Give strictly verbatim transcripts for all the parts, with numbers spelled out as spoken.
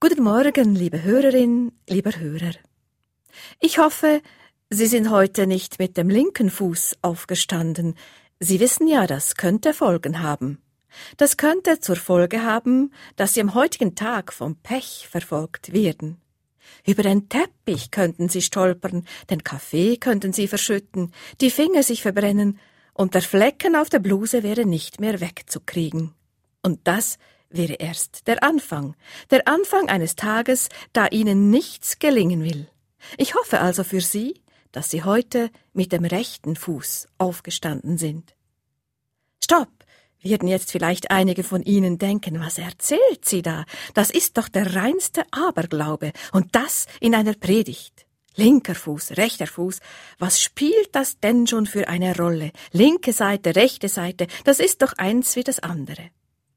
Guten Morgen, liebe Hörerin, lieber Hörer. Ich hoffe, Sie sind heute nicht mit dem linken Fuß aufgestanden. Sie wissen ja, das könnte Folgen haben. Das könnte zur Folge haben, dass Sie am heutigen Tag vom Pech verfolgt werden. Über den Teppich könnten Sie stolpern, den Kaffee könnten Sie verschütten, die Finger sich verbrennen und der Flecken auf der Bluse wäre nicht mehr wegzukriegen. Und das wäre erst der Anfang, der Anfang eines Tages, da Ihnen nichts gelingen will. Ich hoffe also für Sie, dass Sie heute mit dem rechten Fuß aufgestanden sind. Stopp! Werden jetzt vielleicht einige von Ihnen denken, was erzählt sie da? Das ist doch der reinste Aberglaube, und das in einer Predigt. Linker Fuß, rechter Fuß, was spielt das denn schon für eine Rolle? Linke Seite, rechte Seite, das ist doch eins wie das andere.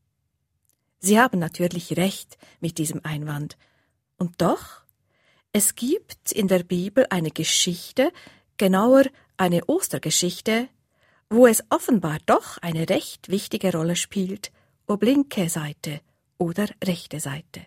Sie haben natürlich recht mit diesem Einwand. Und doch, es gibt in der Bibel eine Geschichte, genauer eine Ostergeschichte, wo es offenbar doch eine recht wichtige Rolle spielt, ob linke Seite oder rechte Seite.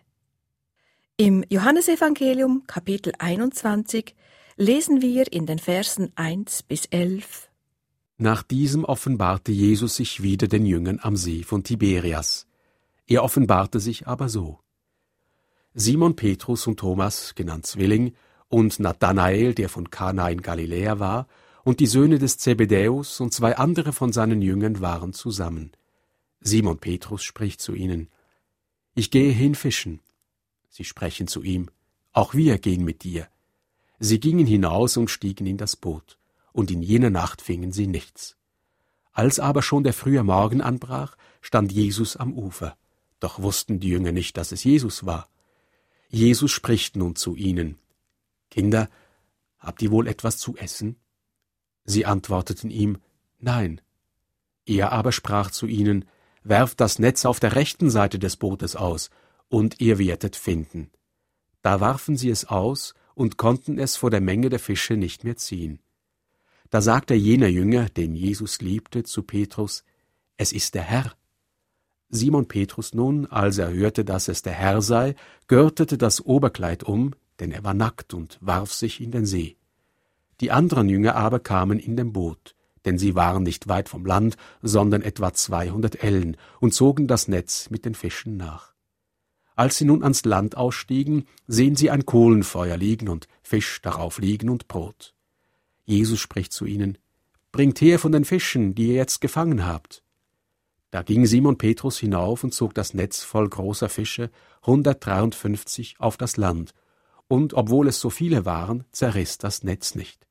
Im Johannesevangelium Kapitel einundzwanzig lesen wir in den Versen eins bis elf: Nach diesem offenbarte Jesus sich wieder den Jüngern am See von Tiberias. Er offenbarte sich aber so: Simon Petrus und Thomas, genannt Zwilling, und Nathanael, der von Kana in Galiläa war, und die Söhne des Zebedäus und zwei andere von seinen Jüngern waren zusammen. Simon Petrus spricht zu ihnen: Ich gehe hin fischen. Sie sprechen zu ihm: Auch wir gehen mit dir. Sie gingen hinaus und stiegen in das Boot, und in jener Nacht fingen sie nichts. Als aber schon der frühe Morgen anbrach, stand Jesus am Ufer. Doch wussten die Jünger nicht, dass es Jesus war. Jesus spricht nun zu ihnen: Kinder, habt ihr wohl etwas zu essen? Sie antworteten ihm: Nein. Er aber sprach zu ihnen: Werft das Netz auf der rechten Seite des Bootes aus, und ihr werdet finden. Da warfen sie es aus und konnten es vor der Menge der Fische nicht mehr ziehen. Da sagte jener Jünger, den Jesus liebte, zu Petrus: Es ist der Herr. Simon Petrus nun, als er hörte, dass es der Herr sei, gürtete das Oberkleid um, denn er war nackt, und warf sich in den See. Die anderen Jünger aber kamen in dem Boot, denn sie waren nicht weit vom Land, sondern etwa zweihundert Ellen, und zogen das Netz mit den Fischen nach. Als sie nun ans Land ausstiegen, sehen sie ein Kohlenfeuer liegen und Fisch darauf liegen und Brot. Jesus spricht zu ihnen: Bringt her von den Fischen, die ihr jetzt gefangen habt. Da ging Simon Petrus hinauf und zog das Netz voll großer Fische, hundertdreiundfünfzig, auf das Land, und obwohl es so viele waren, zerriss das Netz nicht.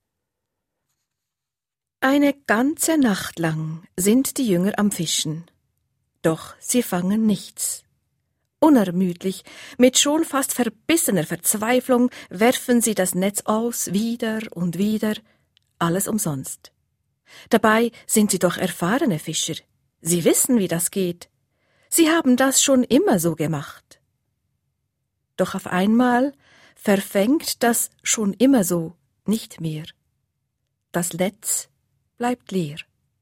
Eine ganze Nacht lang sind die Jünger am Fischen, doch sie fangen nichts. Unermüdlich, mit schon fast verbissener Verzweiflung werfen sie das Netz aus, wieder und wieder, alles umsonst. Dabei sind sie doch erfahrene Fischer. Sie wissen, wie das geht. Sie haben das schon immer so gemacht. Doch auf einmal verfängt das schon immer so nicht mehr. Das Netz bleibt leer.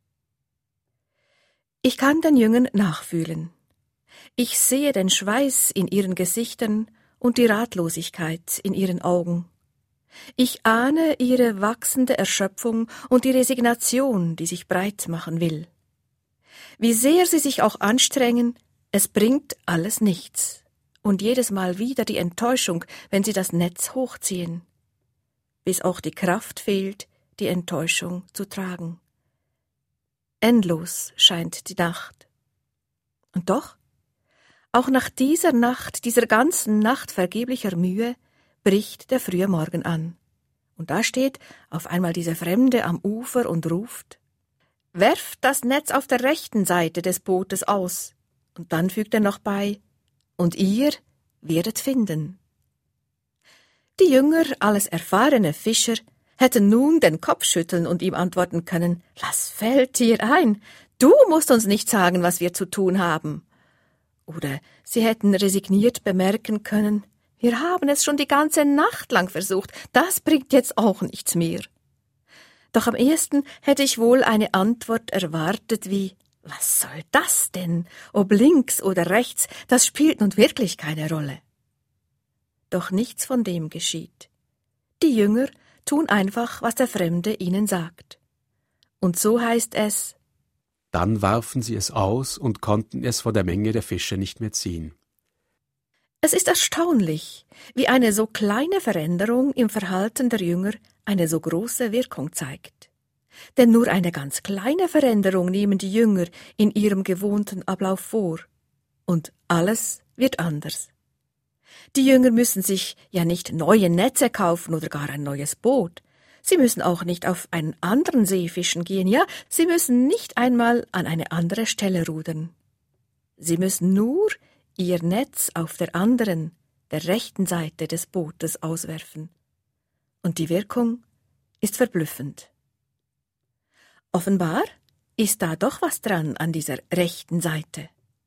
Ich kann den Jüngern nachfühlen. Ich sehe den Schweiß in ihren Gesichtern und die Ratlosigkeit in ihren Augen. Ich ahne ihre wachsende Erschöpfung und die Resignation, die sich breit machen will. Wie sehr sie sich auch anstrengen, es bringt alles nichts. Und jedes Mal wieder die Enttäuschung, wenn sie das Netz hochziehen. Bis auch die Kraft fehlt, die Enttäuschung zu tragen. Endlos scheint die Nacht. Und doch, auch nach dieser Nacht, dieser ganzen Nacht vergeblicher Mühe, bricht der frühe Morgen an. Und da steht auf einmal dieser Fremde am Ufer und ruft: Werft das Netz auf der rechten Seite des Bootes aus. Und dann fügt er noch bei: Und ihr werdet finden. Die Jünger, alles erfahrene Fischer, hätten nun den Kopf schütteln und ihm antworten können: Was fällt dir ein? Du musst uns nicht sagen, was wir zu tun haben. Oder sie hätten resigniert bemerken können: Wir haben es schon die ganze Nacht lang versucht, das bringt jetzt auch nichts mehr. Doch am ehesten hätte ich wohl eine Antwort erwartet wie: Was soll das denn? Ob links oder rechts, das spielt nun wirklich keine Rolle. doch nichts von dem geschieht. Die Jünger tun einfach, was der Fremde ihnen sagt. Und so heißt es: Dann warfen sie es aus und konnten es vor der Menge der Fische nicht mehr ziehen. Es ist erstaunlich, wie eine so kleine Veränderung im Verhalten der Jünger eine so große Wirkung zeigt. Denn nur eine ganz kleine Veränderung nehmen die Jünger in ihrem gewohnten Ablauf vor. Und alles wird anders. Die Jünger müssen sich ja nicht neue Netze kaufen oder gar ein neues Boot. Sie müssen auch nicht auf einen anderen See fischen gehen, ja, sie müssen nicht einmal an eine andere Stelle rudern. Sie müssen nur ihr Netz auf der anderen, der rechten Seite des Bootes auswerfen. Und die Wirkung ist verblüffend. Offenbar ist da doch was dran an dieser rechten Seite.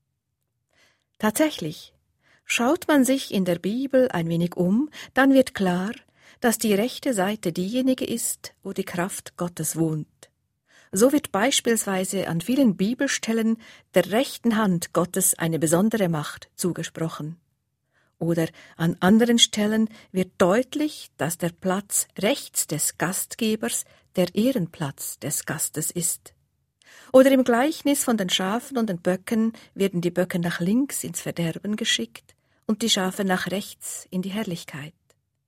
Tatsächlich, schaut man sich in der Bibel ein wenig um, dann wird klar, dass die rechte Seite diejenige ist, wo die Kraft Gottes wohnt. So wird beispielsweise an vielen Bibelstellen der rechten Hand Gottes eine besondere Macht zugesprochen. Oder an anderen Stellen wird deutlich, dass der Platz rechts des Gastgebers der Ehrenplatz des Gastes ist. Oder im Gleichnis von den Schafen und den Böcken werden die Böcke nach links ins Verderben geschickt und die Schafe nach rechts in die Herrlichkeit.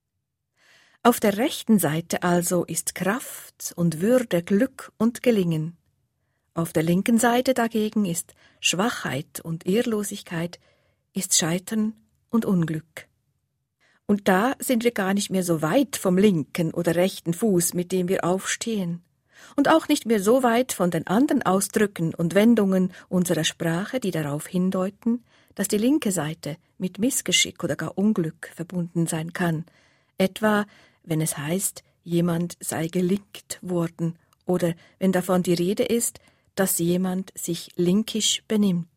Auf der rechten Seite also ist Kraft und Würde, Glück und Gelingen. Auf der linken Seite dagegen ist Schwachheit und Ehrlosigkeit, ist Scheitern und Unglück. Und da sind wir gar nicht mehr so weit vom linken oder rechten Fuß, mit dem wir aufstehen, und auch nicht mehr so weit von den anderen Ausdrücken und Wendungen unserer Sprache, die darauf hindeuten, dass die linke Seite mit Missgeschick oder gar Unglück verbunden sein kann, etwa wenn es heißt, jemand sei gelinkt worden, oder wenn davon die Rede ist, dass jemand sich linkisch benimmt.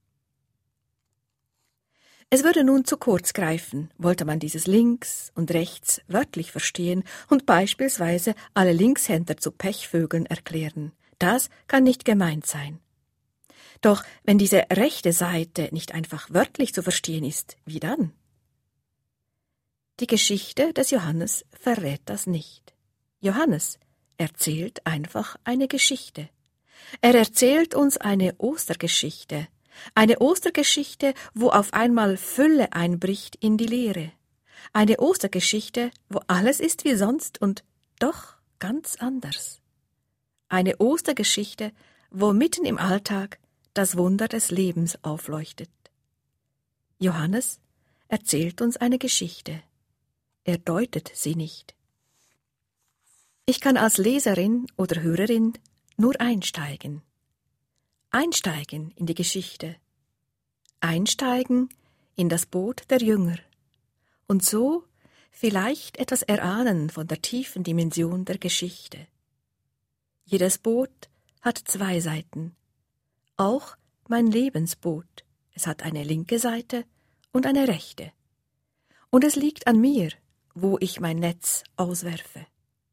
Es würde nun zu kurz greifen, wollte man dieses links und rechts wörtlich verstehen und beispielsweise alle Linkshänder zu Pechvögeln erklären. Das kann nicht gemeint sein. Doch wenn diese rechte Seite nicht einfach wörtlich zu verstehen ist, wie dann? Die Geschichte des Johannes verrät das nicht. Johannes erzählt einfach eine Geschichte. Er erzählt uns eine Ostergeschichte, eine Ostergeschichte, wo auf einmal Fülle einbricht in die Leere. Eine Ostergeschichte, wo alles ist wie sonst und doch ganz anders. Eine Ostergeschichte, wo mitten im Alltag das Wunder des Lebens aufleuchtet. Johannes erzählt uns eine Geschichte. Er deutet sie nicht. Ich kann als Leserin oder Hörerin nur einsteigen. Einsteigen in die Geschichte. Einsteigen in das Boot der Jünger. Und so vielleicht etwas erahnen von der tiefen Dimension der Geschichte. Jedes Boot hat zwei Seiten. Auch mein Lebensboot. Es hat eine linke Seite und eine rechte. Und es liegt an mir, wo ich mein Netz auswerfe.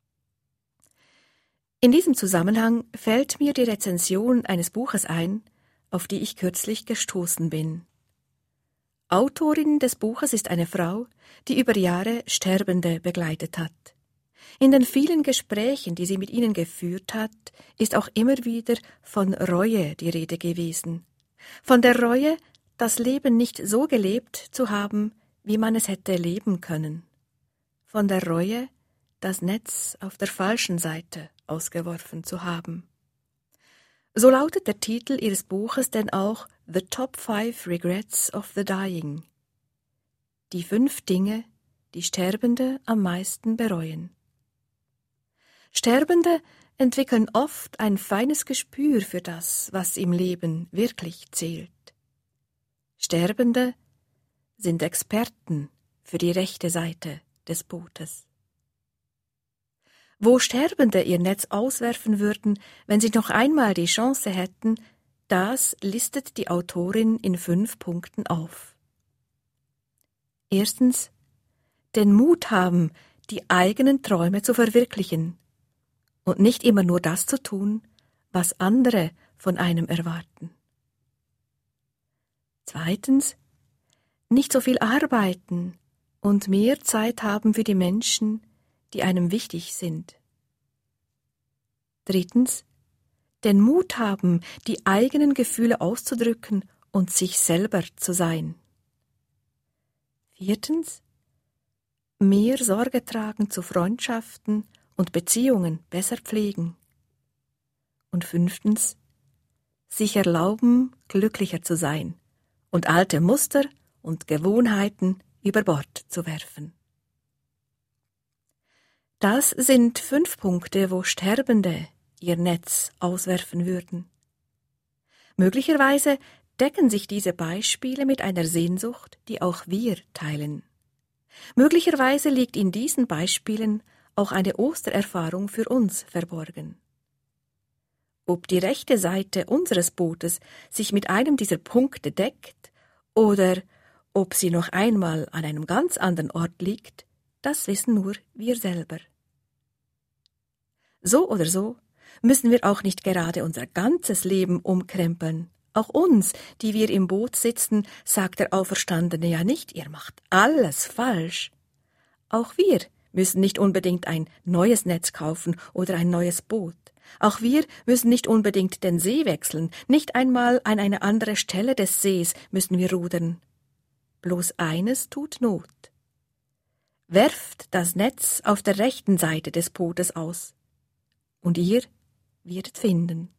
In diesem Zusammenhang fällt mir die Rezension eines Buches ein, auf die ich kürzlich gestoßen bin. Autorin des Buches ist eine Frau, die über Jahre Sterbende begleitet hat. In den vielen Gesprächen, die sie mit ihnen geführt hat, ist auch immer wieder von Reue die Rede gewesen. Von der Reue, das Leben nicht so gelebt zu haben, wie man es hätte leben können. Von der Reue, das Netz auf der falschen Seite ausgeworfen zu haben. So lautet der Titel ihres Buches denn auch The Top Five Regrets of the Dying. Die fünf Dinge, die Sterbende am meisten bereuen. Sterbende entwickeln oft ein feines Gespür für das, was im Leben wirklich zählt. Sterbende sind Experten für die rechte Seite des Bootes. Wo Sterbende ihr Netz auswerfen würden, wenn sie noch einmal die Chance hätten, das listet die Autorin in fünf Punkten auf. Erstens, den Mut haben, die eigenen Träume zu verwirklichen und nicht immer nur das zu tun, was andere von einem erwarten. Zweitens, nicht so viel arbeiten, und mehr Zeit haben für die Menschen, die einem wichtig sind. Drittens, den Mut haben, die eigenen Gefühle auszudrücken und sich selber zu sein. Viertens, mehr Sorge tragen zu Freundschaften und Beziehungen besser pflegen. Und fünftens, sich erlauben, glücklicher zu sein und alte Muster und Gewohnheiten über Bord zu werfen. Das sind fünf Punkte, wo Sterbende ihr Netz auswerfen würden. Möglicherweise decken sich diese Beispiele mit einer Sehnsucht, die auch wir teilen. Möglicherweise liegt in diesen Beispielen auch eine Ostererfahrung für uns verborgen. Ob die rechte Seite unseres Bootes sich mit einem dieser Punkte deckt oder ob sie noch einmal an einem ganz anderen Ort liegt, das wissen nur wir selber. So oder so müssen wir auch nicht gerade unser ganzes Leben umkrempeln. Auch uns, die wir im Boot sitzen, sagt der Auferstandene ja nicht, ihr macht alles falsch. Auch wir müssen nicht unbedingt ein neues Netz kaufen oder ein neues Boot. Auch wir müssen nicht unbedingt den See wechseln, nicht einmal an eine andere Stelle des Sees müssen wir rudern. Bloß eines tut Not. Werft das Netz auf der rechten Seite des Bootes aus, und ihr werdet finden.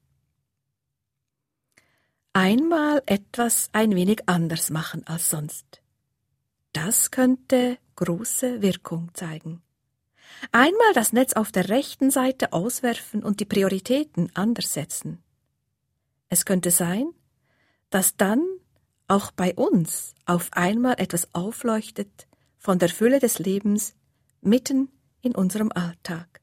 Einmal etwas ein wenig anders machen als sonst. Das könnte große Wirkung zeigen. Einmal das Netz auf der rechten Seite auswerfen und die Prioritäten anders setzen. Es könnte sein, dass dann auch bei uns auf einmal etwas aufleuchtet von der Fülle des Lebens mitten in unserem Alltag.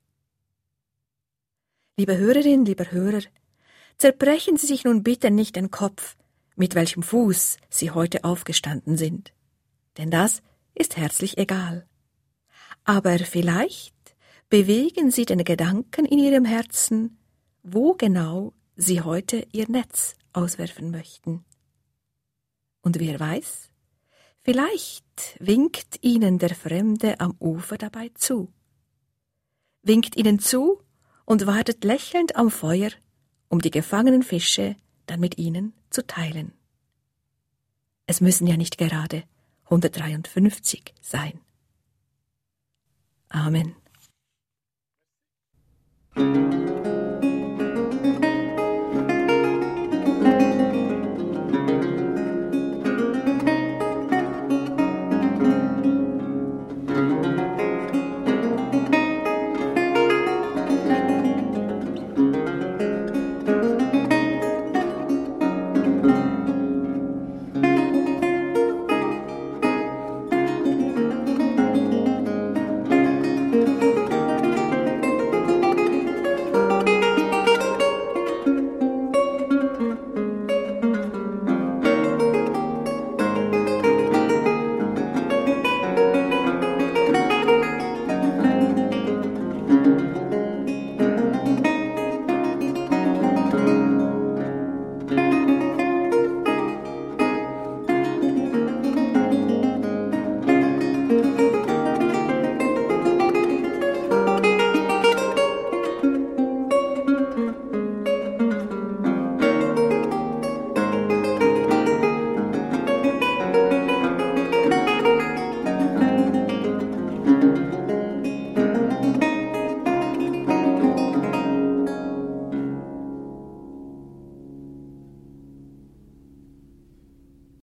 Liebe Hörerin, lieber Hörer, zerbrechen Sie sich nun bitte nicht den Kopf, mit welchem Fuß Sie heute aufgestanden sind, denn das ist herzlich egal. Aber vielleicht bewegen Sie den Gedanken in Ihrem Herzen, wo genau Sie heute Ihr Netz auswerfen möchten. Und wer weiß, vielleicht winkt Ihnen der Fremde am Ufer dabei zu. Winkt Ihnen zu und wartet lächelnd am Feuer, um die gefangenen Fische dann mit Ihnen zu teilen. Es müssen ja nicht gerade hundertdreiundfünfzig sein. Amen.